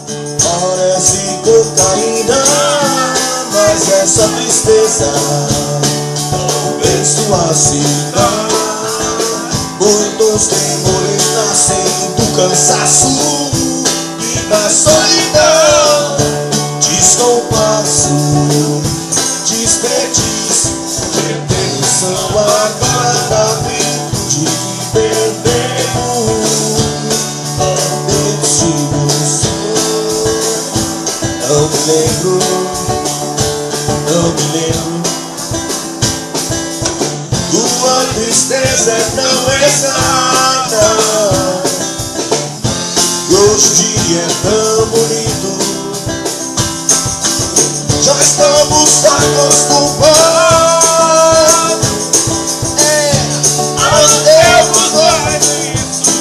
Parece cocaína, mas essa tristeza talvez sua cita. Muitos temores nascem do cansaço e da solidão. Descompasso, desperdício, pretensão a cada virtude que perdemos. Não me lembro, não me lembro. Tua tristeza é tão exata e hoje o dia é tão bonito. Já estamos acostumados aos tempos mais isso.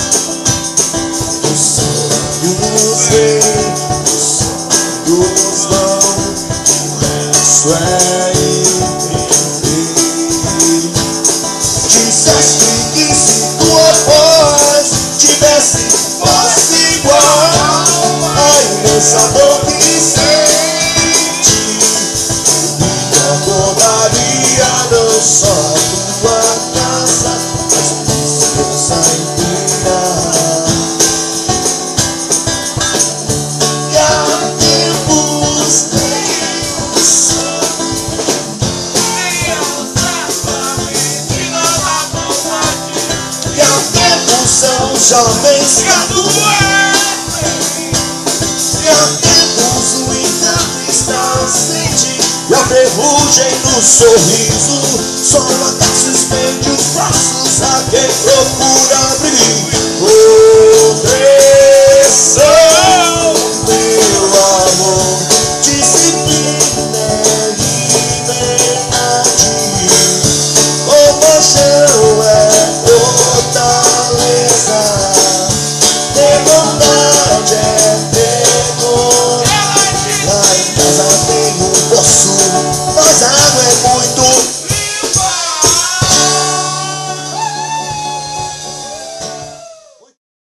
Os sonhos vêm, os vão, o resto é entender. Disseste que se tua voz tivesse voz igual a imensa dor que sente, me acordaria não só a tua casa, mas a tristeza inteira. Jovens que adoecem, e há tempos o encanto está ausente, e a ferrugem no sorriso só até suspende os braços a quem procura abrir. Opressão